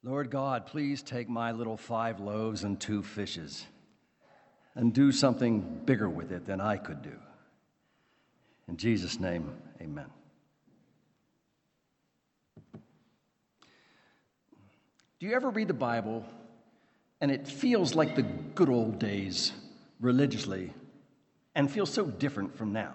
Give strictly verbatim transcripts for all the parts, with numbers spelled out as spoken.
Lord God, please take my little five loaves and two fishes and do something bigger with it than I could do. In Jesus' name, amen. Do you ever read the Bible and it feels like the good old days religiously and feels so different from now?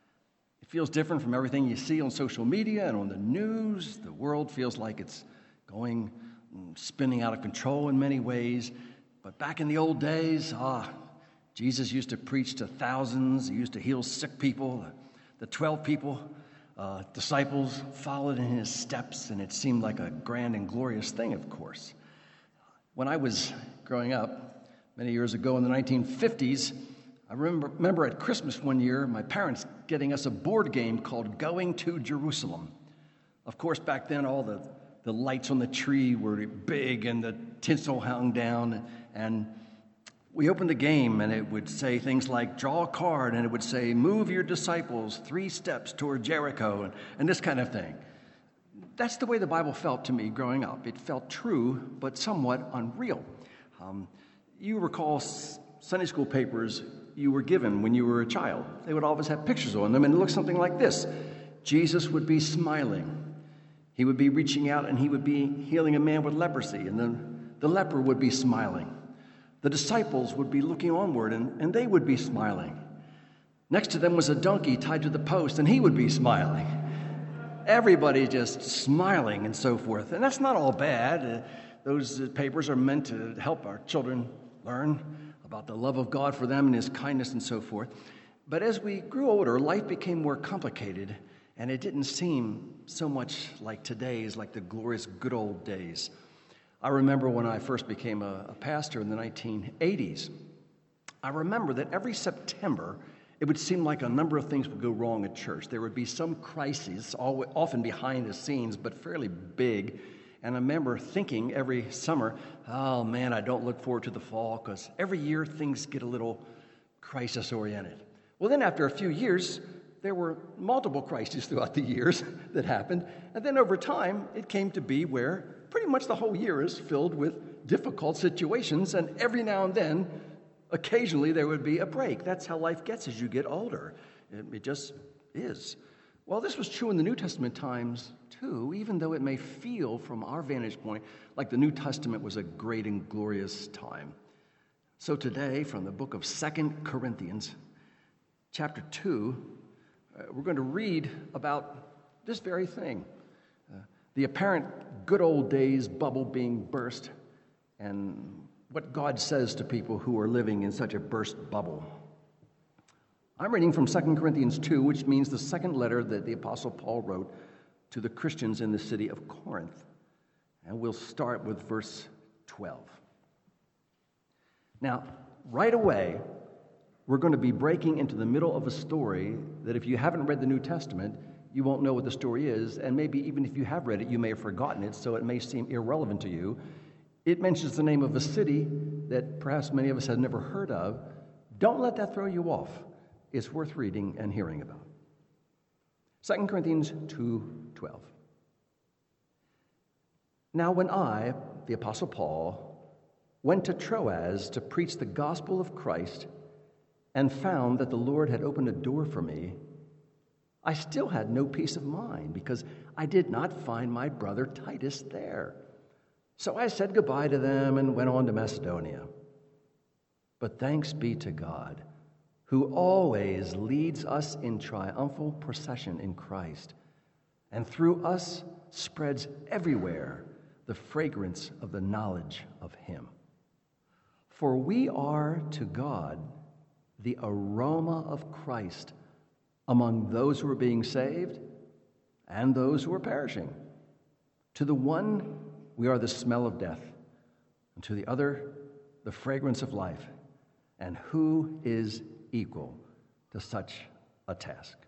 It feels different from everything you see on social media and on the news. The world feels like it's going, spinning out of control in many ways. But back in the old days, ah, Jesus used to preach to thousands. He used to heal sick people. The twelve people, uh, disciples, followed in his steps, and it seemed like a grand and glorious thing, of course. When I was growing up, many years ago in the nineteen fifties, I remember, remember at Christmas one year, my parents getting us a board game called Going to Jerusalem. Of course, back then, all the, the lights on the tree were big and the tinsel hung down, and we opened the game, and it would say things like, draw a card, and it would say, move your disciples three steps toward Jericho, and, and this kind of thing. That's the way the Bible felt to me growing up. It felt true, but somewhat unreal. Um, you recall Sunday school papers you were given when you were a child. They would always have pictures on them, and it looked something like this. Jesus would be smiling. He would be reaching out, and he would be healing a man with leprosy, and then the leper would be smiling. The disciples would be looking onward, and, and they would be smiling. Next to them was a donkey tied to the post, and he would be smiling. Everybody just smiling and so forth. And that's not all bad. Uh, those uh, papers are meant to help our children learn about the love of God for them and his kindness and so forth. But as we grew older, life became more complicated, and it didn't seem so much like today's, like the glorious good old days. I remember when I first became a, a pastor in the nineteen eighties, I remember that every September, it would seem like a number of things would go wrong at church. There would be some crises, often behind the scenes, but fairly big. And I remember thinking every summer, oh man, I don't look forward to the fall, because every year things get a little crisis-oriented. Well, then after a few years, there were multiple crises throughout the years that happened. And then over time, it came to be where pretty much the whole year is filled with difficult situations, and every now and then, occasionally, there would be a break. That's how life gets as you get older. It, it just is. Well, this was true in the New Testament times, too, even though it may feel from our vantage point like the New Testament was a great and glorious time. So today, from the book of Second Corinthians, chapter two, uh, we're going to read about this very thing. Uh, the apparent good old days bubble being burst, and what God says to people who are living in such a burst bubble. I'm reading from Second Corinthians two, which means the second letter that the Apostle Paul wrote to the Christians in the city of Corinth. And we'll start with verse twelve. Now, right away, we're going to be breaking into the middle of a story that if you haven't read the New Testament, you won't know what the story is, and maybe even if you have read it, you may have forgotten it, so it may seem irrelevant to you. It mentions the name of a city that perhaps many of us have never heard of. Don't let that throw you off. It's worth reading and hearing about. Second Corinthians two twelve. Now when I, the Apostle Paul, went to Troas to preach the gospel of Christ and found that the Lord had opened a door for me, I still had no peace of mind because I did not find my brother Titus there. So I said goodbye to them and went on to Macedonia. But thanks be to God, who always leads us in triumphal procession in Christ, and through us spreads everywhere the fragrance of the knowledge of him. For we are to God the aroma of Christ among those who are being saved and those who are perishing. To the one, we are the smell of death, and to the other, the fragrance of life. And who is equal to such a task?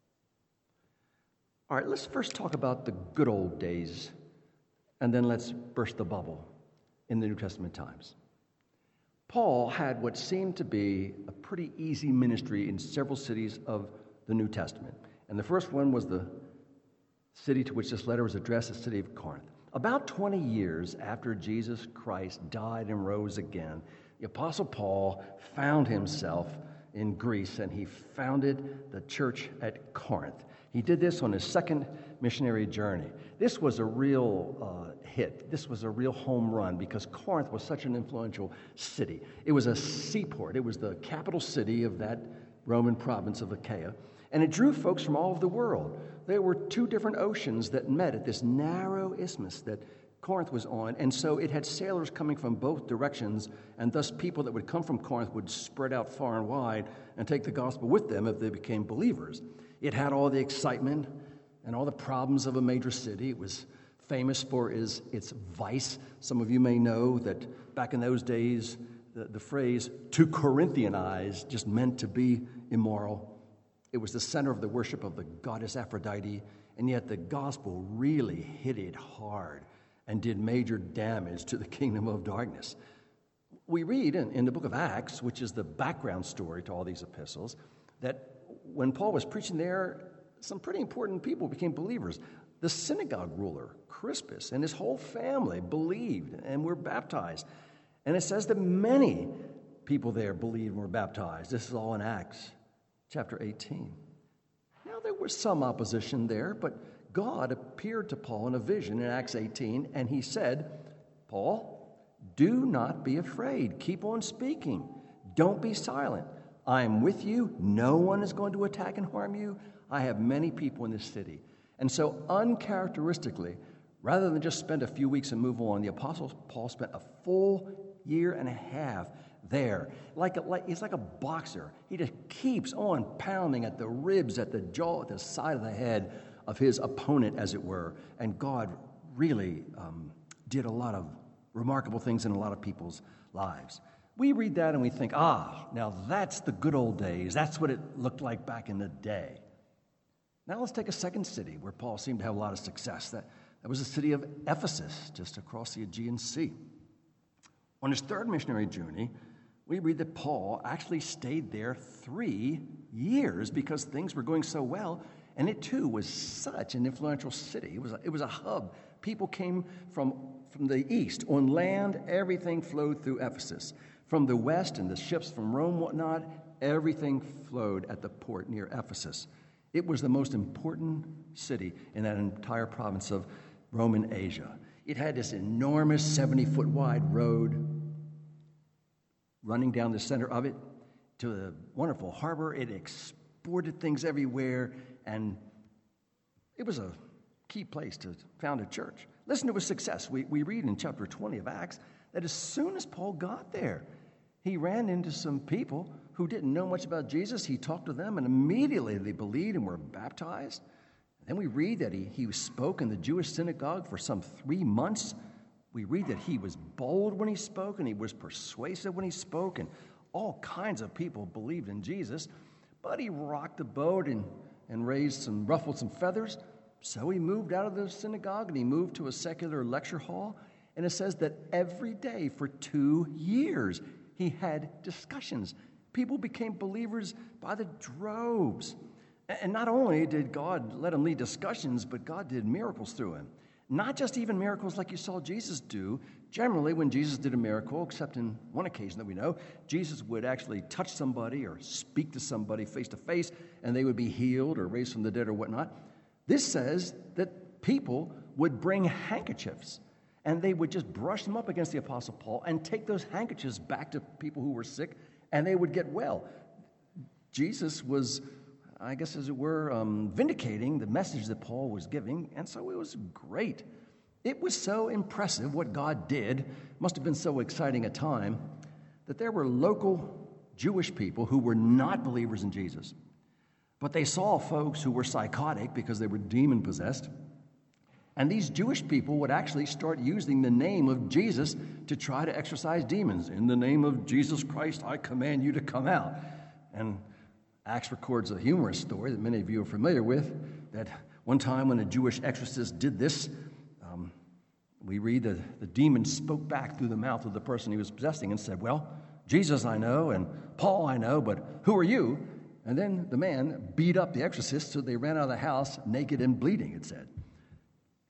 All right, let's first talk about the good old days, and then let's burst the bubble in the New Testament times. Paul had what seemed to be a pretty easy ministry in several cities of the New Testament. And the first one was the city to which this letter was addressed, the city of Corinth. About twenty years after Jesus Christ died and rose again, the Apostle Paul found himself in Greece, and he founded the church at Corinth. He did this on his second missionary journey. This was a real uh, hit. This was a real home run because Corinth was such an influential city. It was a seaport. It was the capital city of that Roman province of Achaia, and it drew folks from all over the world. There were two different oceans that met at this narrow isthmus that Corinth was on, and so it had sailors coming from both directions, and thus people that would come from Corinth would spread out far and wide and take the gospel with them if they became believers. It had all the excitement and all the problems of a major city. It was famous for its, its vice. Some of you may know that back in those days, the, the phrase to Corinthianize just meant to be immoral. It was the center of the worship of the goddess Aphrodite, and yet the gospel really hit it hard and did major damage to the kingdom of darkness. We read in, in the book of Acts, which is the background story to all these epistles, that when Paul was preaching there, some pretty important people became believers. The synagogue ruler, Crispus, and his whole family believed and were baptized. And it says that many people there believed and were baptized. This is all in Acts chapter eighteen. Now, there was some opposition there, but God appeared to Paul in a vision in Acts eighteen, and he said, Paul, do not be afraid. Keep on speaking. Don't be silent. I am with you. No one is going to attack and harm you. I have many people in this city. And so, uncharacteristically, rather than just spend a few weeks and move on, the Apostle Paul spent a full year and a half there. Like, a, like He's like a boxer. He just keeps on pounding at the ribs, at the jaw, at the side of the head of his opponent, as it were. And God really um, did a lot of remarkable things in a lot of people's lives. We read that and we think, ah, now that's the good old days. That's what it looked like back in the day. Now let's take a second city where Paul seemed to have a lot of success. That, that was the city of Ephesus, just across the Aegean Sea. On his third missionary journey, we read that Paul actually stayed there three years because things were going so well, and it too was such an influential city. It was a, it was a hub. People came from, from the east. On land, everything flowed through Ephesus. From the west and the ships from Rome, whatnot, everything flowed at the port near Ephesus. It was the most important city in that entire province of Roman Asia. It had this enormous seventy-foot wide road running down the center of it to a wonderful harbor. It exported things everywhere, and it was a key place to found a church. Listen to his success. We, we read in chapter twenty of Acts that as soon as Paul got there, he ran into some people who didn't know much about Jesus. He talked to them, and immediately they believed and were baptized. And then we read that he, he spoke in the Jewish synagogue for some three months. We read that he was bold when he spoke, and he was persuasive when he spoke, and all kinds of people believed in Jesus. But he rocked the boat and, and raised some, ruffled some feathers. So he moved out of the synagogue, and he moved to a secular lecture hall. And it says that every day for two years, he had discussions. People became believers by the droves. And not only did God let him lead discussions, but God did miracles through him. Not just even miracles like you saw Jesus do. Generally, when Jesus did a miracle, except in one occasion that we know, Jesus would actually touch somebody or speak to somebody face to face, and they would be healed or raised from the dead or whatnot. This says that people would bring handkerchiefs, and they would just brush them up against the Apostle Paul and take those handkerchiefs back to people who were sick, and they would get well. Jesus was, I guess as it were, um, vindicating the message that Paul was giving, and so it was great. It was so impressive what God did, must have been so exciting a time, that there were local Jewish people who were not believers in Jesus, but they saw folks who were psychotic because they were demon-possessed, and these Jewish people would actually start using the name of Jesus to try to exorcise demons. In the name of Jesus Christ, I command you to come out. And Acts records a humorous story that many of you are familiar with, that one time when a Jewish exorcist did this, um, we read that the demon spoke back through the mouth of the person he was possessing and said, well, Jesus I know, and Paul I know, but who are you? And then the man beat up the exorcist, so they ran out of the house naked and bleeding, it said. It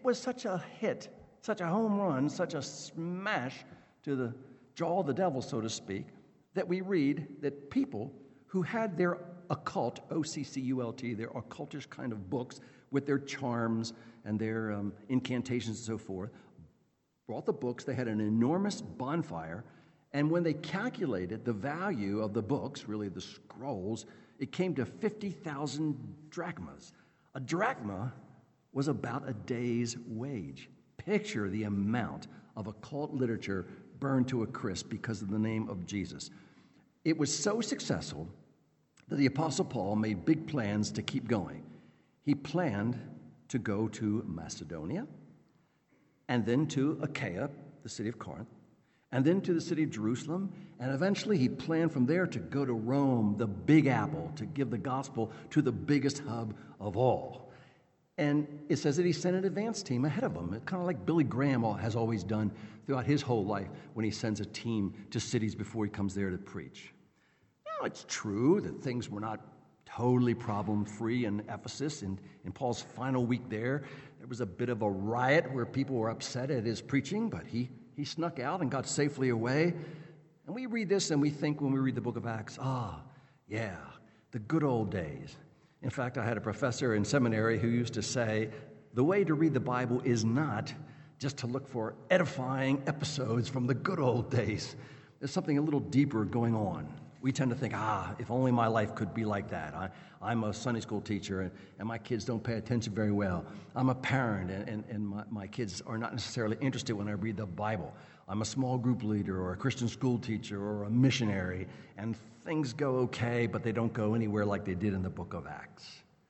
was such a hit, such a home run, such a smash to the jaw of the devil, so to speak, that we read that people who had their occult, O C C U L T, their occultish kind of books with their charms and their um, incantations and so forth, brought the books. They had an enormous bonfire, and when they calculated the value of the books, really the scrolls, it came to fifty thousand drachmas. A drachma was about a day's wage. Picture the amount of occult literature burned to a crisp because of the name of Jesus. It was so successful that the Apostle Paul made big plans to keep going. He planned to go to Macedonia, and then to Achaia, the city of Corinth, and then to the city of Jerusalem, and eventually he planned from there to go to Rome, the Big Apple, to give the gospel to the biggest hub of all. And it says that he sent an advance team ahead of him, kind of like Billy Graham has always done throughout his whole life when he sends a team to cities before he comes there to preach. Now, it's true that things were not totally problem-free in Ephesus. In, in Paul's final week there, there was a bit of a riot where people were upset at his preaching, but he, he snuck out and got safely away. And we read this and we think when we read the book of Acts, ah, yeah, the good old days. In fact, I had a professor in seminary who used to say, the way to read the Bible is not just to look for edifying episodes from the good old days. There's something a little deeper going on. We tend to think, ah, if only my life could be like that. I, I'm a Sunday school teacher, and, and my kids don't pay attention very well. I'm a parent, and, and, and my, my kids are not necessarily interested when I read the Bible. I'm a small group leader or a Christian school teacher or a missionary, and things go okay, but they don't go anywhere like they did in the book of Acts.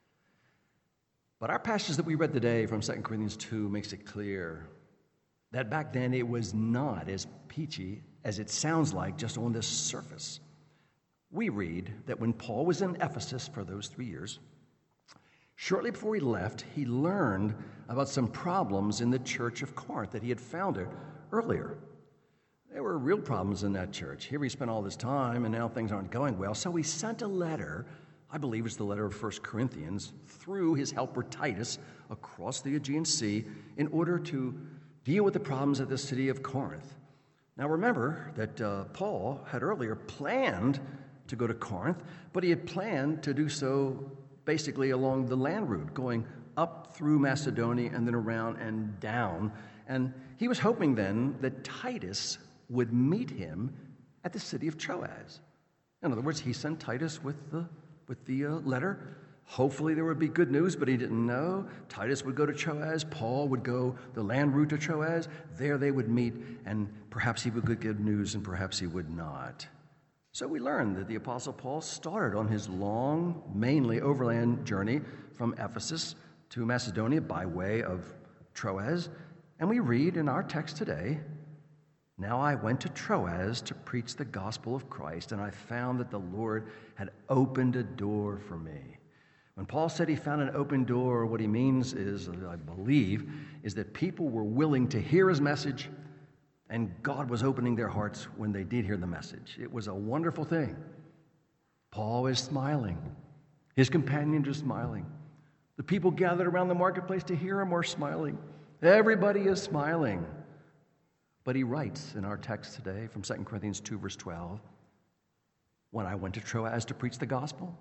But our passage that we read today from Second Corinthians two makes it clear that back then it was not as peachy as it sounds like just on the surface. We read that when Paul was in Ephesus for those three years, shortly before he left, he learned about some problems in the church of Corinth that he had founded earlier. There were real problems in that church. Here he spent all this time, and now things aren't going well. So he sent a letter, I believe it's the letter of First Corinthians, through his helper Titus across the Aegean Sea in order to deal with the problems at the city of Corinth. Now remember that uh, Paul had earlier planned to go to Corinth, but he had planned to do so basically along the land route, going up through Macedonia and then around and down. And he was hoping then that Titus would meet him at the city of Troas. In other words, he sent Titus with the, with the uh, letter. Hopefully there would be good news, but he didn't know. Titus would go to Troas. Paul would go the land route to Troas. There they would meet, and perhaps he would get good news, and perhaps he would not. So we learn that the Apostle Paul started on his long, mainly overland journey from Ephesus to Macedonia by way of Troas. And we read in our text today, "Now I went to Troas to preach the gospel of Christ, and I found that the Lord had opened a door for me." When Paul said he found an open door, what he means is, I believe, is that people were willing to hear his message, and God was opening their hearts when they did hear the message. It was a wonderful thing. Paul is smiling. His companions are smiling. The people gathered around the marketplace to hear him are smiling. Everybody is smiling. But he writes in our text today from Second Corinthians two, verse twelve, "When I went to Troas to preach the gospel,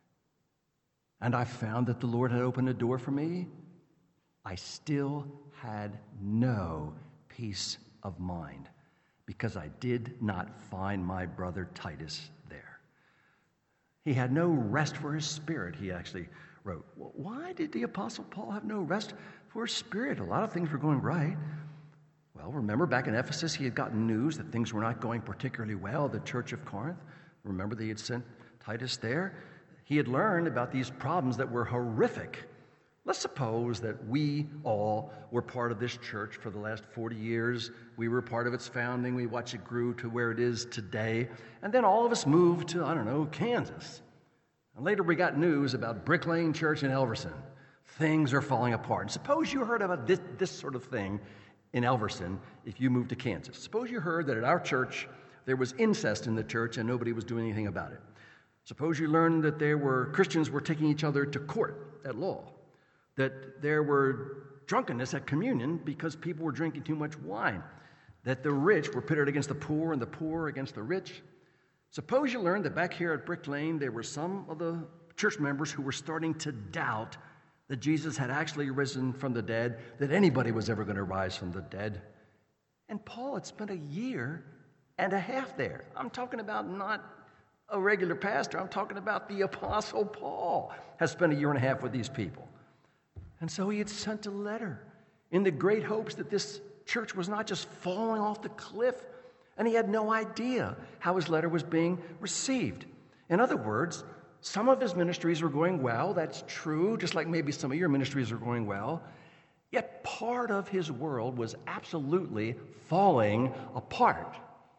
and I found that the Lord had opened a door for me, I still had no peace of mind, because I did not find my brother Titus there." He had no rest for his spirit, he actually wrote. Well, why did the Apostle Paul have no rest for his spirit? A lot of things were going right. Well, remember back in Ephesus, he had gotten news that things were not going particularly well at the church of Corinth. Remember that he had sent Titus there? He had learned about these problems that were horrific. Let's suppose that we all were part of this church for the last forty years. We were part of its founding. We watched it grew to where it is today. And then all of us moved to, I don't know, Kansas. And later we got news about Brick Lane Church in Elverson. Things are falling apart. And suppose you heard about this, this sort of thing in Elverson if you moved to Kansas. Suppose you heard that at our church there was incest in the church and nobody was doing anything about it. Suppose you learned that there were Christians were taking each other to court at law, that there were drunkenness at communion because people were drinking too much wine, that the rich were pitted against the poor and the poor against the rich. Suppose you learned that back here at Brick Lane, there were some of the church members who were starting to doubt that Jesus had actually risen from the dead, that anybody was ever going to rise from the dead. And Paul had spent a year and a half there. I'm talking about not a regular pastor. I'm talking about the Apostle Paul has spent a year and a half with these people. And so he had sent a letter in the great hopes that this church was not just falling off the cliff, and he had no idea how his letter was being received. In other words, some of his ministries were going well, that's true, just like maybe some of your ministries are going well, yet part of his world was absolutely falling apart.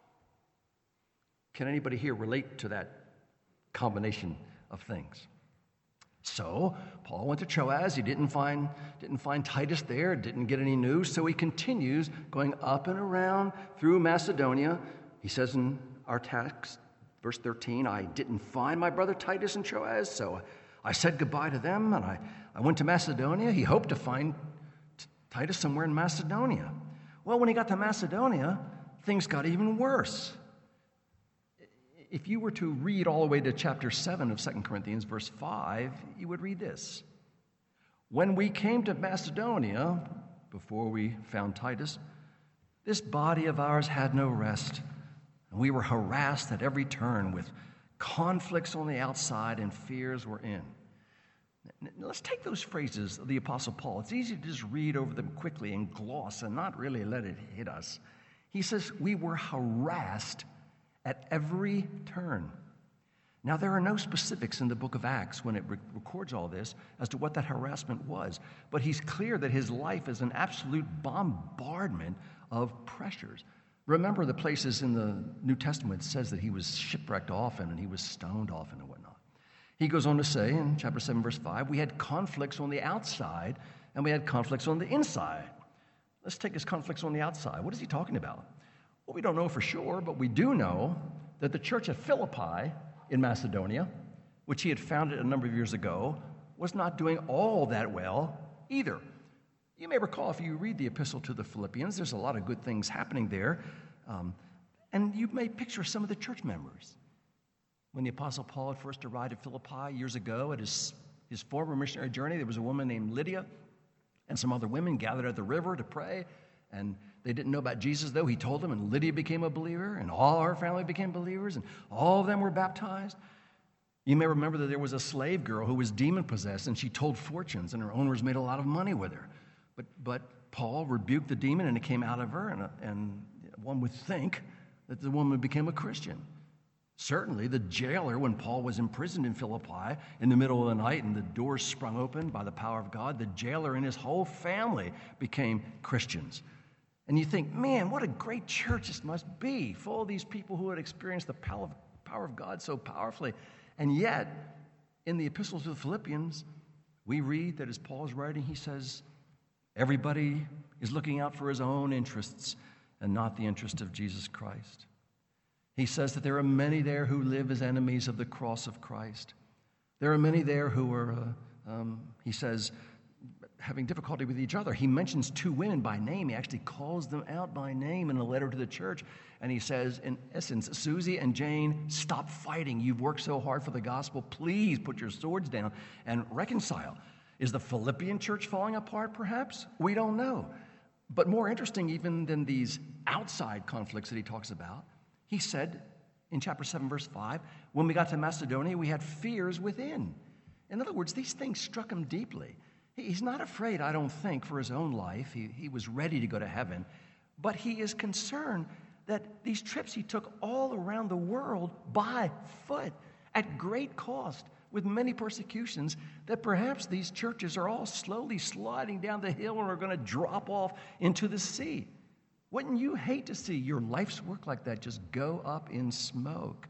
Can anybody here relate to that combination of things? So Paul went to Troas. He didn't find, didn't find Titus there, didn't get any news, so he continues going up and around through Macedonia. He says in our text, verse thirteen, I didn't find my brother Titus in Troas, so I said goodbye to them, and I, I went to Macedonia. He hoped to find T- Titus somewhere in Macedonia. Well, when he got to Macedonia, things got even worse. If you were to read all the way to chapter seven of Second Corinthians, verse five, you would read this. When we came to Macedonia, before we found Titus, this body of ours had no rest, and we were harassed at every turn with conflicts on the outside and fears within. Now, let's take those phrases of the Apostle Paul. It's easy to just read over them quickly and gloss and not really let it hit us. He says, we were harassed at every turn. Now, there are no specifics in the book of Acts when it re- records all this as to what that harassment was, but he's clear that his life is an absolute bombardment of pressures. Remember the places in the New Testament that says that he was shipwrecked often and he was stoned often and whatnot. He goes on to say in chapter seven, verse five, we had conflicts on the outside and we had conflicts on the inside. Let's take his conflicts on the outside. What is he talking about? Well, we don't know for sure, but we do know that the church at Philippi in Macedonia, which he had founded a number of years ago, was not doing all that well either. You may recall, if you read the epistle to the Philippians, there's a lot of good things happening there. Um, and you may picture some of the church members. When the Apostle Paul had first arrived at Philippi years ago at his, his former missionary journey, there was a woman named Lydia and some other women gathered at the river to pray. And they didn't know about Jesus, though. He told them, and Lydia became a believer, and all our family became believers, and all of them were baptized. You may remember that there was a slave girl who was demon-possessed, and she told fortunes, and her owners made a lot of money with her. But but Paul rebuked the demon, and it came out of her, and, and one would think that the woman became a Christian. Certainly, the jailer, when Paul was imprisoned in Philippi in the middle of the night and the doors sprung open by the power of God, the jailer and his whole family became Christians. And you think, man, what a great church this must be, full of these people who had experienced the power of God so powerfully. And yet, in the epistles to the Philippians, we read that as Paul is writing, he says, everybody is looking out for his own interests and not the interest of Jesus Christ. He says that there are many there who live as enemies of the cross of Christ. There are many there who are, uh, um, he says, having difficulty with each other. He mentions two women by name. He actually calls them out by name in a letter to the church. And he says, in essence, Susie and Jane, stop fighting. You've worked so hard for the gospel. Please put your swords down and reconcile. Is the Philippian church falling apart, perhaps? We don't know. But more interesting even than these outside conflicts that he talks about, he said in chapter seven, verse five, when we got to Macedonia, we had fears within. In other words, these things struck him deeply. He's not afraid, I don't think, for his own life. He, he was ready to go to heaven. But he is concerned that these trips he took all around the world by foot at great cost with many persecutions, that perhaps these churches are all slowly sliding down the hill and are going to drop off into the sea. Wouldn't you hate to see your life's work like that just go up in smoke?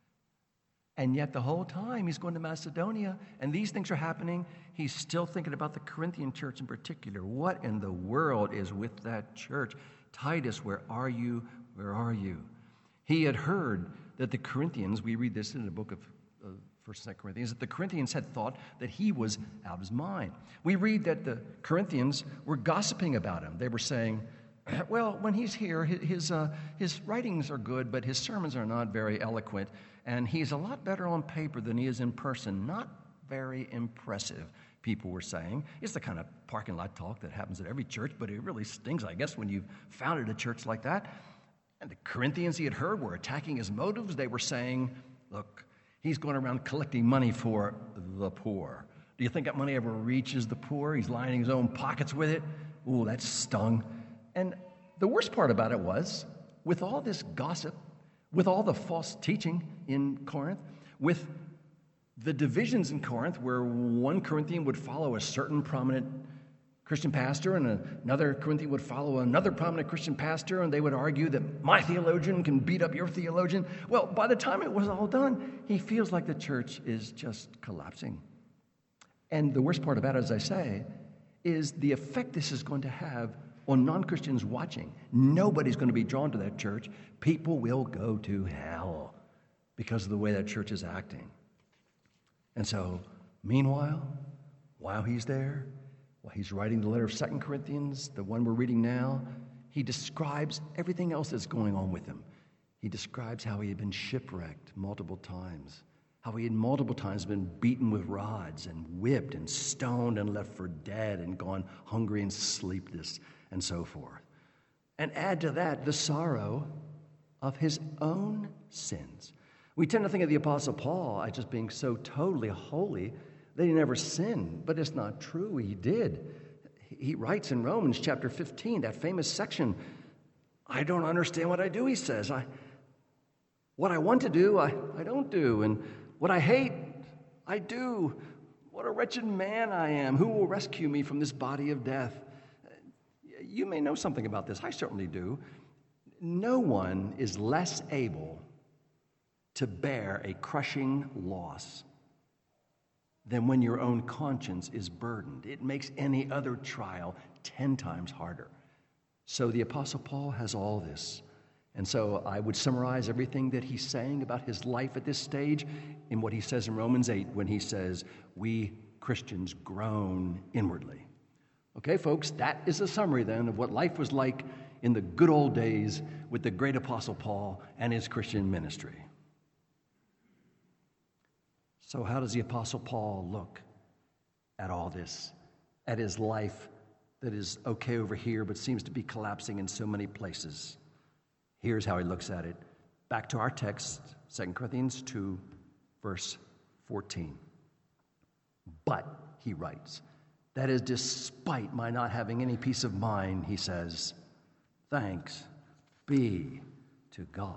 And yet the whole time he's going to Macedonia and these things are happening, he's still thinking about the Corinthian church in particular. What in the world is with that church? Titus, where are you? Where are you? He had heard that the Corinthians, we read this in the book of uh, First and Second Corinthians, that the Corinthians had thought that he was out of his mind. We read that the Corinthians were gossiping about him. They were saying, well, when he's here, his, uh, his writings are good, but his sermons are not very eloquent, and he's a lot better on paper than he is in person. Not very impressive, people were saying. It's the kind of parking lot talk that happens at every church, but it really stings, I guess, when you've founded a church like that. And the Corinthians he had heard were attacking his motives. They were saying, look, he's going around collecting money for the poor. Do you think that money ever reaches the poor? He's lining his own pockets with it. Ooh, that stung. And the worst part about it was, with all this gossip, with all the false teaching in Corinth, with the divisions in Corinth where one Corinthian would follow a certain prominent Christian pastor and another Corinthian would follow another prominent Christian pastor, and they would argue that my theologian can beat up your theologian. Well, by the time it was all done, he feels like the church is just collapsing. And the worst part about it, as I say, is the effect this is going to have on non-Christians watching. Nobody's going to be drawn to that church. People will go to hell because of the way that church is acting. And so, meanwhile, while he's there, while he's writing the letter of Second Corinthians, the one we're reading now, he describes everything else that's going on with him. He describes how he had been shipwrecked multiple times, how he had multiple times been beaten with rods and whipped and stoned and left for dead and gone hungry and sleepless and so forth. And add to that the sorrow of his own sins. We tend to think of the Apostle Paul as just being so totally holy that he never sinned, but it's not true. He did. He writes in Romans chapter fifteen, that famous section, I don't understand what I do, he says. I, what I want to do, I, I don't do. And what I hate, I do. What a wretched man I am. Who will rescue me from this body of death? You may know something about this. I certainly do. No one is less able to bear a crushing loss than when your own conscience is burdened. It makes any other trial ten times harder. So the Apostle Paul has all this. And so I would summarize everything that he's saying about his life at this stage in what he says in Romans eight when he says, we Christians groan inwardly. Okay, folks, that is a summary then of what life was like in the good old days with the great Apostle Paul and his Christian ministry. So how does the Apostle Paul look at all this, at his life that is okay over here but seems to be collapsing in so many places? Here's how he looks at it. Back to our text, Second Corinthians two, verse fourteen. But, he writes, that is despite my not having any peace of mind, he says, thanks be to God.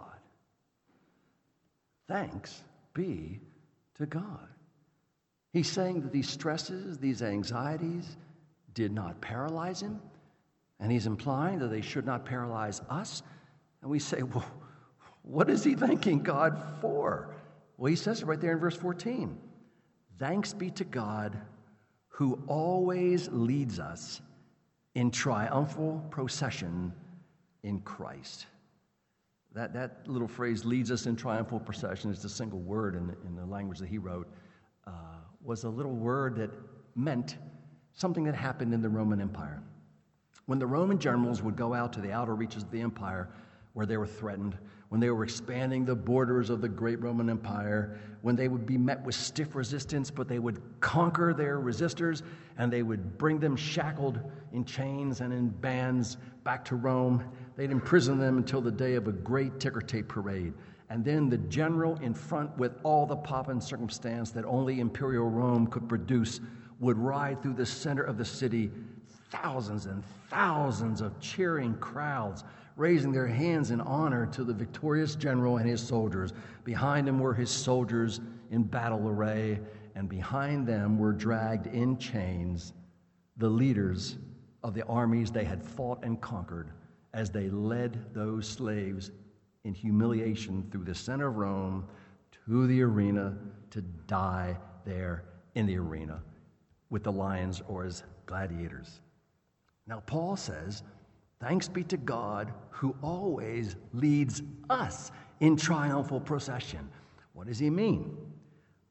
Thanks be to God. He's saying that these stresses, these anxieties did not paralyze him, and he's implying that they should not paralyze us. And we say, well, what is he thanking God for? Well, he says it right there in verse fourteen. Thanks be to God who always leads us in triumphal procession in Christ. That, that little phrase, leads us in triumphal procession, is the single word in the, in the language that he wrote, uh, was a little word that meant something that happened in the Roman Empire. When the Roman generals would go out to the outer reaches of the empire where they were threatened, when they were expanding the borders of the great Roman Empire, when they would be met with stiff resistance, but they would conquer their resistors, and they would bring them shackled in chains and in bands back to Rome. They'd imprison them until the day of a great ticker tape parade. And then the general in front, with all the pomp and circumstance that only imperial Rome could produce, would ride through the center of the city, thousands and thousands of cheering crowds, raising their hands in honor to the victorious general and his soldiers. Behind him were his soldiers in battle array, and behind them were dragged in chains the leaders of the armies they had fought and conquered as they led those slaves in humiliation through the center of Rome to the arena to die there in the arena with the lions or as gladiators. Now, Paul says, thanks be to God who always leads us in triumphal procession. What does he mean?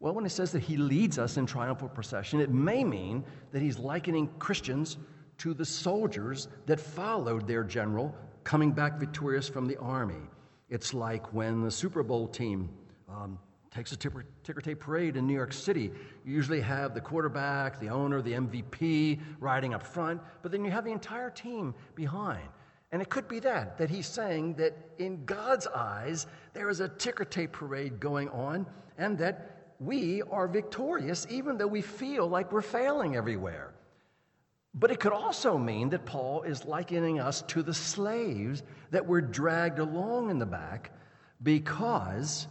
Well, when it says that he leads us in triumphal procession, it may mean that he's likening Christians to the soldiers that followed their general coming back victorious from the army. It's like when the Super Bowl team um, takes a ticker, ticker tape parade in New York City. You usually have the quarterback, the owner, the M V P riding up front, but then you have the entire team behind. And it could be that, that he's saying that in God's eyes, there is a ticker tape parade going on, and that we are victorious even though we feel like we're failing everywhere. But it could also mean that Paul is likening us to the slaves that were dragged along in the back because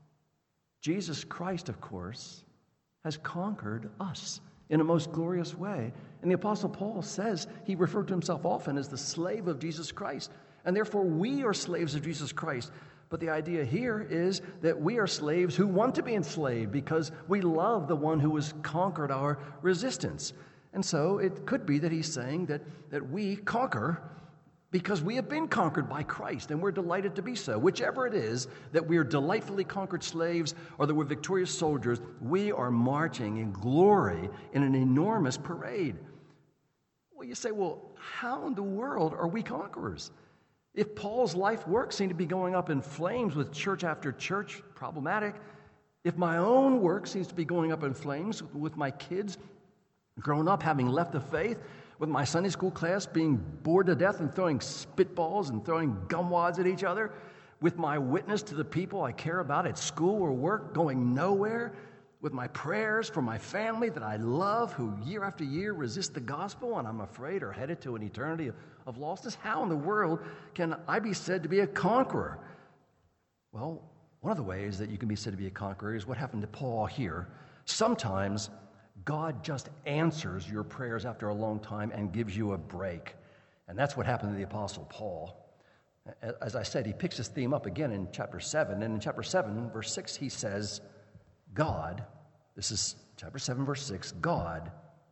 Jesus Christ, of course, has conquered us in a most glorious way. And the Apostle Paul says he referred to himself often as the slave of Jesus Christ. And therefore we are slaves of Jesus Christ. But the idea here is that we are slaves who want to be enslaved because we love the one who has conquered our resistance. And so it could be that he's saying that, that we conquer because we have been conquered by Christ, and we're delighted to be so. Whichever it is, that we are delightfully conquered slaves or that we're victorious soldiers, we are marching in glory in an enormous parade. Well, you say, well, how in the world are we conquerors? If Paul's life work seemed to be going up in flames with church after church, problematic. If my own work seems to be going up in flames with my kids growing up having left the faith, with my Sunday school class being bored to death and throwing spitballs and throwing gumwads at each other, with my witness to the people I care about at school or work going nowhere, with my prayers for my family that I love who year after year resist the gospel and I'm afraid are headed to an eternity of, of lostness, how in the world can I be said to be a conqueror? Well, one of the ways that you can be said to be a conqueror is what happened to Paul here. Sometimes God just answers your prayers after a long time and gives you a break. And that's what happened to the Apostle Paul. As I said, he picks this theme up again in chapter seven. And in chapter seven, verse six, he says, God, this is chapter seven, verse six, God,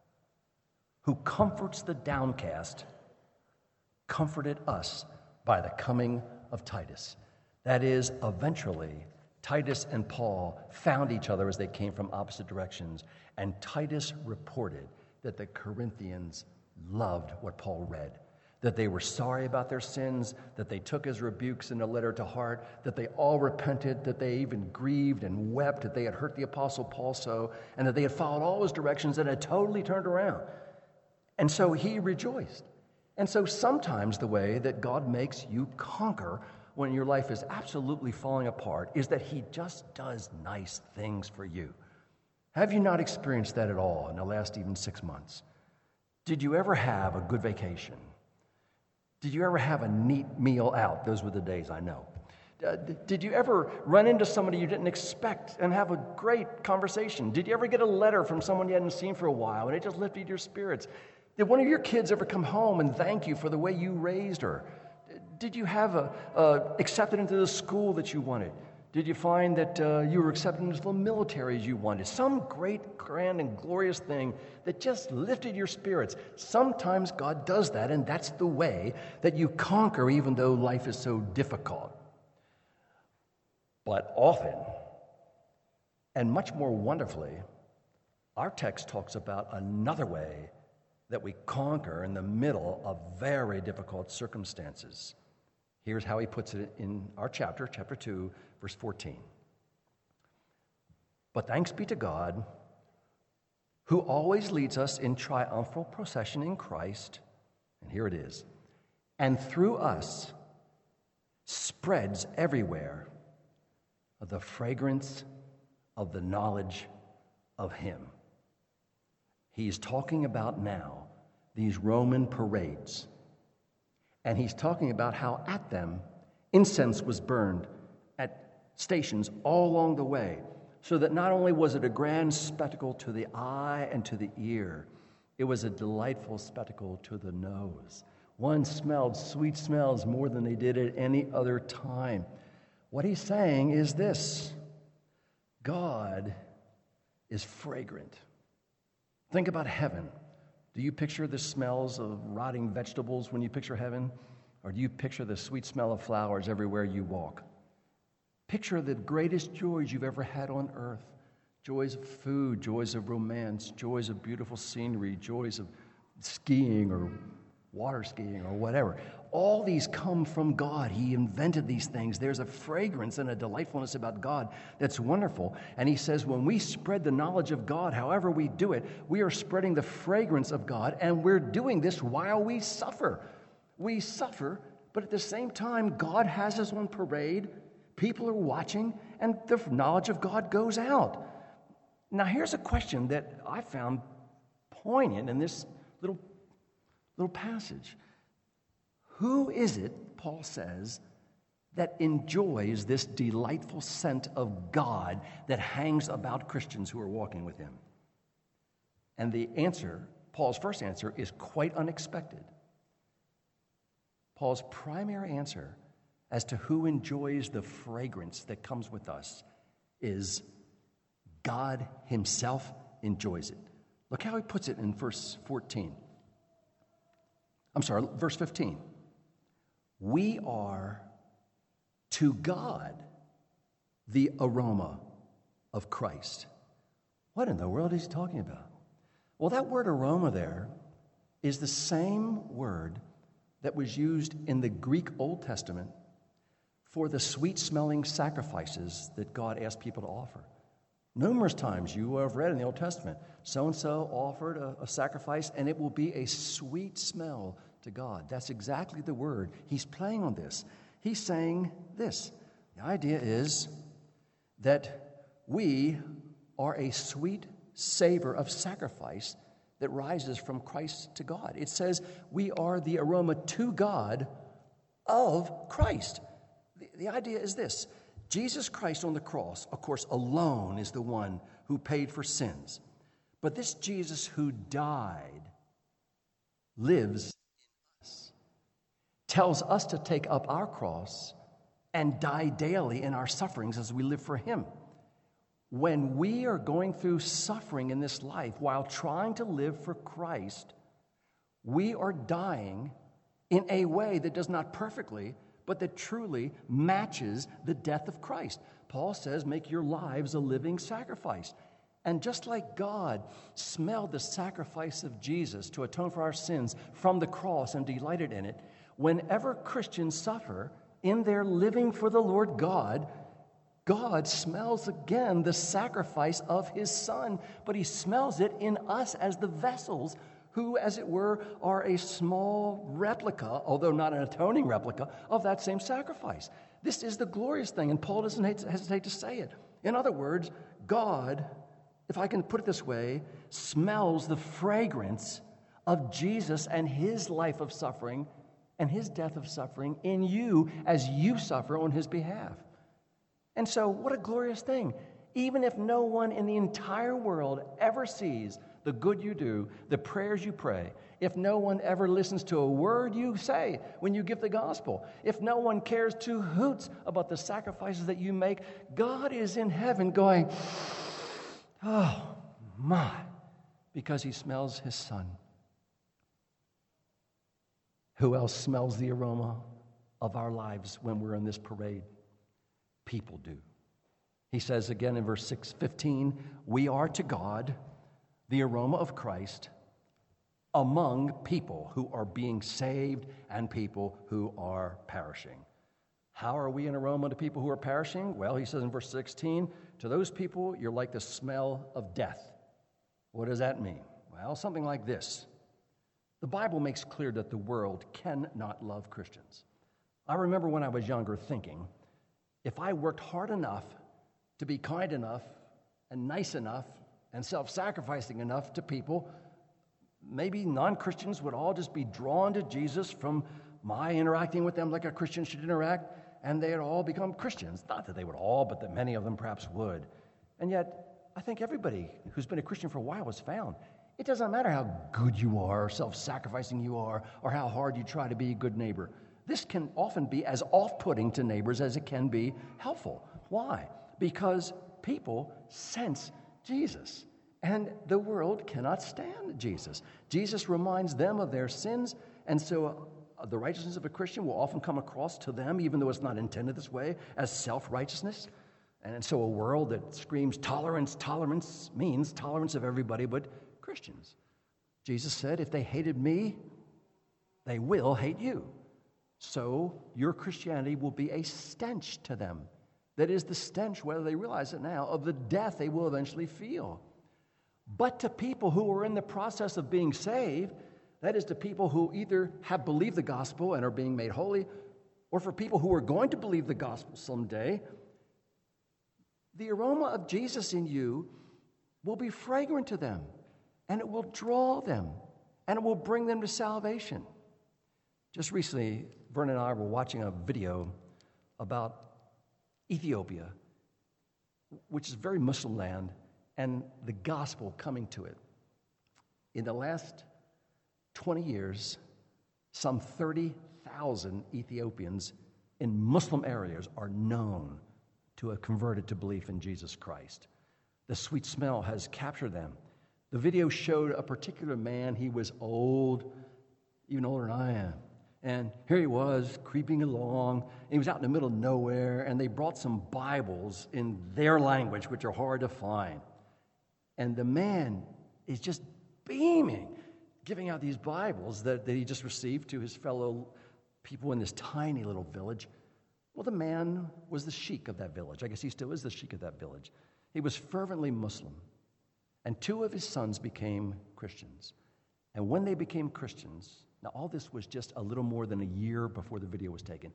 who comforts the downcast, comforted us by the coming of Titus. That is, eventually, Titus and Paul found each other as they came from opposite directions, and Titus reported that the Corinthians loved what Paul read, that they were sorry about their sins, that they took his rebukes in a letter to heart, that they all repented, that they even grieved and wept that they had hurt the Apostle Paul so, and that they had followed all his directions and had totally turned around. And so he rejoiced. And so sometimes the way that God makes you conquer when your life is absolutely falling apart is that he just does nice things for you. Have you not experienced that at all in the last even six months? Did you ever have a good vacation? Did you ever have a neat meal out? Those were the days, I know. Uh, did you ever run into somebody you didn't expect and have a great conversation? Did you ever get a letter from someone you hadn't seen for a while and it just lifted your spirits? Did one of your kids ever come home and thank you for the way you raised her? Did you have a, uh, accepted into the school that you wanted? Did you find that uh, you were accepted into the military as you wanted? Some great, grand, and glorious thing that just lifted your spirits. Sometimes God does that, and that's the way that you conquer even though life is so difficult. But often, and much more wonderfully, our text talks about another way that we conquer in the middle of very difficult circumstances. Here's how he puts it in our chapter, chapter two, verse fourteen. But thanks be to God, who always leads us in triumphal procession in Christ, and here it is, and through us spreads everywhere the fragrance of the knowledge of him. He's talking about now these Roman parades. And he's talking about how at them incense was burned at stations all along the way, so that not only was it a grand spectacle to the eye and to the ear, it was a delightful spectacle to the nose. One smelled sweet smells more than they did at any other time. What he's saying is this: God is fragrant. Think about heaven. Do you picture the smells of rotting vegetables when you picture heaven? Or do you picture the sweet smell of flowers everywhere you walk? Picture the greatest joys you've ever had on earth. Joys of food, joys of romance, joys of beautiful scenery, joys of skiing or water skiing or whatever. All these come from God. He invented these things. There's a fragrance and a delightfulness about God that's wonderful. And he says when we spread the knowledge of God, however we do it, we are spreading the fragrance of God, and we're doing this while we suffer. We suffer, but at the same time, God has us on parade. People are watching, and the knowledge of God goes out. Now, here's a question that I found poignant in this little, little passage. Who is it, Paul says, that enjoys this delightful scent of God that hangs about Christians who are walking with him? And the answer, Paul's first answer, is quite unexpected. Paul's primary answer as to who enjoys the fragrance that comes with us is God himself enjoys it. Look how he puts it in verse fourteen. I'm sorry, verse fifteen. We are to God the aroma of Christ. What in the world is he talking about? Well, that word aroma there is the same word that was used in the Greek Old Testament for the sweet-smelling sacrifices that God asked people to offer. Numerous times you have read in the Old Testament, so-and-so offered a, a sacrifice, and it will be a sweet smell to God. That's exactly the word. He's playing on this. He's saying this. The idea is that we are a sweet savor of sacrifice that rises from Christ to God. It says we are the aroma to God of Christ. The, the idea is this. Jesus Christ on the cross, of course, alone is the one who paid for sins. But this Jesus who died lives in us, tells us to take up our cross and die daily in our sufferings as we live for him. When we are going through suffering in this life while trying to live for Christ, we are dying in a way that does not perfectly, but that truly matches the death of Christ. Paul says, make your lives a living sacrifice. And just like God smelled the sacrifice of Jesus to atone for our sins from the cross and delighted in it, whenever Christians suffer in their living for the Lord God, God smells again the sacrifice of his Son, but he smells it in us as the vessels who, as it were, are a small replica, although not an atoning replica, of that same sacrifice. This is the glorious thing, and Paul doesn't hesitate to say it. In other words, God, if I can put it this way, smells the fragrance of Jesus and his life of suffering and his death of suffering in you as you suffer on his behalf. And so, what a glorious thing. Even if no one in the entire world ever sees the good you do, the prayers you pray, if no one ever listens to a word you say when you give the gospel, if no one cares two hoots about the sacrifices that you make, God is in heaven going, oh my, because he smells his Son. Who else smells the aroma of our lives when we're in this parade? People do. He says again in verse six fifteen, we are to God the aroma of Christ among people who are being saved and people who are perishing. How are we an aroma to people who are perishing? Well, he says in verse sixteen, to those people, you're like the smell of death. What does that mean? Well, something like this. The Bible makes clear that the world cannot love Christians. I remember when I was younger thinking, if I worked hard enough to be kind enough and nice enough and self-sacrificing enough to people, maybe non-Christians would all just be drawn to Jesus from my interacting with them like a Christian should interact, and they'd all become Christians. Not that they would all, but that many of them perhaps would. And yet, I think everybody who's been a Christian for a while has found it doesn't matter how good you are or self-sacrificing you are or how hard you try to be a good neighbor. This can often be as off-putting to neighbors as it can be helpful. Why? Because people sense Jesus, and the world cannot stand Jesus. Jesus reminds them of their sins, and so uh, the righteousness of a Christian will often come across to them, even though it's not intended this way, as self-righteousness. And so a world that screams tolerance, tolerance means tolerance of everybody but Christians. Jesus said, if they hated me, they will hate you. So your Christianity will be a stench to them. That is the stench, whether they realize it now, of the death they will eventually feel. But to people who are in the process of being saved, that is to people who either have believed the gospel and are being made holy, or for people who are going to believe the gospel someday, the aroma of Jesus in you will be fragrant to them, and it will draw them, and it will bring them to salvation. Just recently, Vernon and I were watching a video about Ethiopia, which is a very Muslim land, and the gospel coming to it. In the last twenty years, some thirty thousand Ethiopians in Muslim areas are known to have converted to belief in Jesus Christ. The sweet smell has captured them. The video showed a particular man. He was old, even older than I am. And here he was, creeping along. He was out in the middle of nowhere, and they brought some Bibles in their language, which are hard to find. And the man is just beaming, giving out these Bibles that, that he just received to his fellow people in this tiny little village. Well, the man was the sheik of that village. I guess he still is the sheik of that village. He was fervently Muslim, and two of his sons became Christians. And when they became Christians, now all this was just a little more than a year before the video was taken.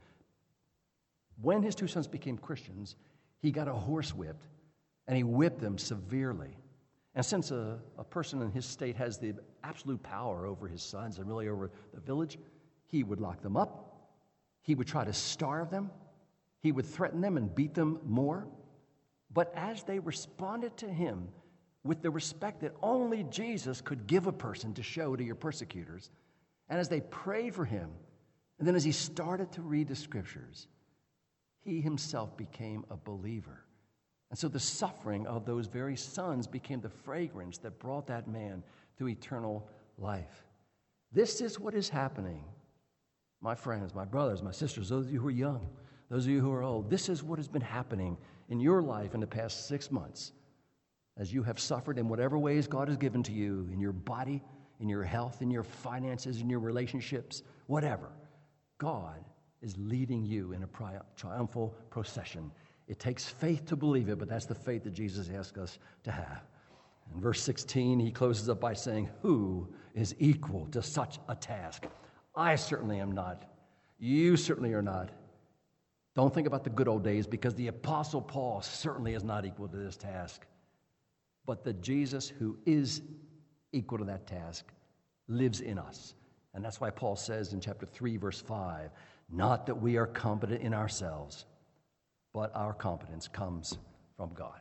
When his two sons became Christians, he got a horse whipped, and he whipped them severely. And since a, a person in his state has the absolute power over his sons and really over the village, he would lock them up. He would try to starve them. He would threaten them and beat them more. But as they responded to him with the respect that only Jesus could give a person to show to your persecutors, and as they prayed for him, and then as he started to read the scriptures, he himself became a believer. And so the suffering of those very sons became the fragrance that brought that man to eternal life. This is what is happening, my friends, my brothers, my sisters, those of you who are young, those of you who are old. This is what has been happening in your life in the past six months as you have suffered in whatever ways God has given to you, in your body, in your health, in your finances, in your relationships, whatever. God is leading you in a tri- triumphal procession. It takes faith to believe it, but that's the faith that Jesus asks us to have. In verse sixteen, he closes up by saying, who is equal to such a task? I certainly am not. You certainly are not. Don't think about the good old days, because the Apostle Paul certainly is not equal to this task. But the Jesus who is equal to that task lives in us. And that's why Paul says in chapter three, verse five, not that we are competent in ourselves, but our competence comes from God.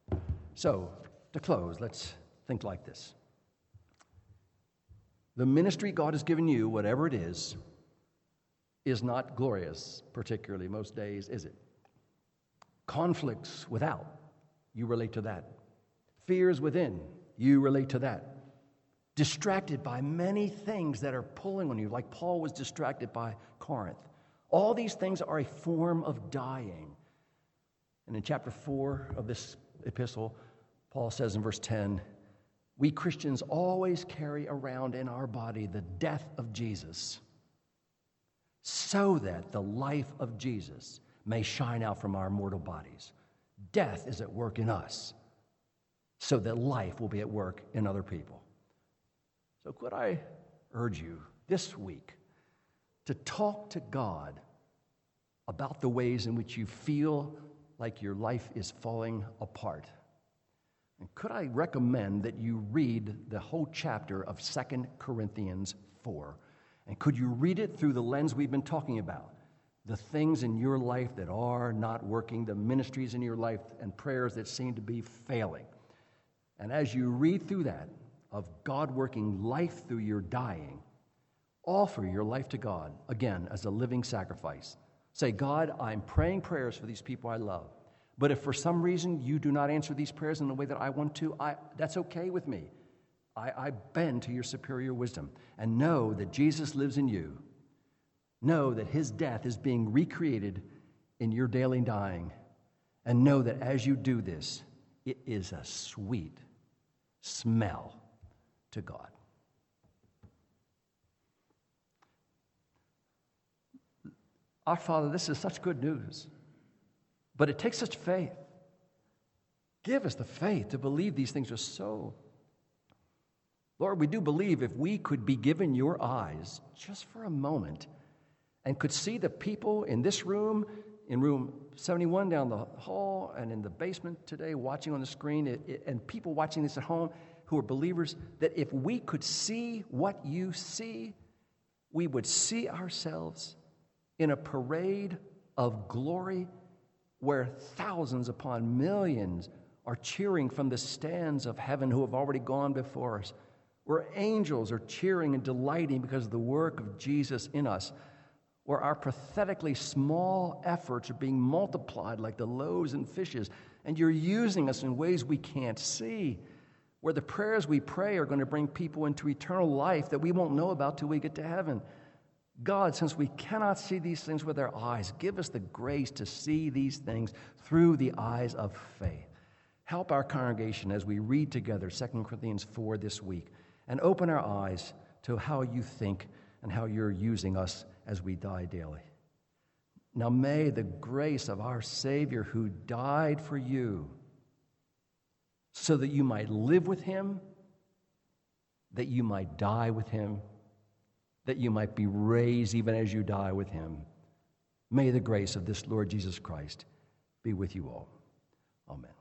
So, to close, let's think like this. The ministry God has given you, whatever it is, is not glorious, particularly most days, is it? Conflicts without, you relate to that. Fears within, you relate to that. Distracted by many things that are pulling on you, like Paul was distracted by Corinth. All these things are a form of dying. And in chapter four of this epistle, Paul says in verse ten, we Christians always carry around in our body the death of Jesus, so that the life of Jesus may shine out from our mortal bodies. Death is at work in us, so that life will be at work in other people. So could I urge you this week to talk to God about the ways in which you feel like your life is falling apart? And could I recommend that you read the whole chapter of Second Corinthians four? And could you read it through the lens we've been talking about? The things in your life that are not working, the ministries in your life and prayers that seem to be failing. And as you read through that, of God working life through your dying, offer your life to God, again, as a living sacrifice. Say, God, I'm praying prayers for these people I love. But if for some reason you do not answer these prayers in the way that I want to, I, that's okay with me. I, I bend to your superior wisdom and know that Jesus lives in you. Know that his death is being recreated in your daily dying. And know that as you do this, it is a sweet smell to God. Our Father, this is such good news, but it takes such faith. Give us the faith to believe these things are so. Lord, we do believe if we could be given your eyes just for a moment and could see the people in this room, in room seventy-one down the hall, and in the basement today watching on the screen, it, it, and people watching this at home who are believers, that if we could see what you see, we would see ourselves in a parade of glory where thousands upon millions are cheering from the stands of heaven who have already gone before us, where angels are cheering and delighting because of the work of Jesus in us, where our pathetically small efforts are being multiplied like the loaves and fishes, and you're using us in ways we can't see, where the prayers we pray are going to bring people into eternal life that we won't know about till we get to heaven. God, since we cannot see these things with our eyes, give us the grace to see these things through the eyes of faith. Help our congregation as we read together Second Corinthians four this week, and open our eyes to how you think and how you're using us as we die daily. Now may the grace of our Savior who died for you so that you might live with him, that you might die with him, that you might be raised even as you die with him. May the grace of this Lord Jesus Christ be with you all. Amen.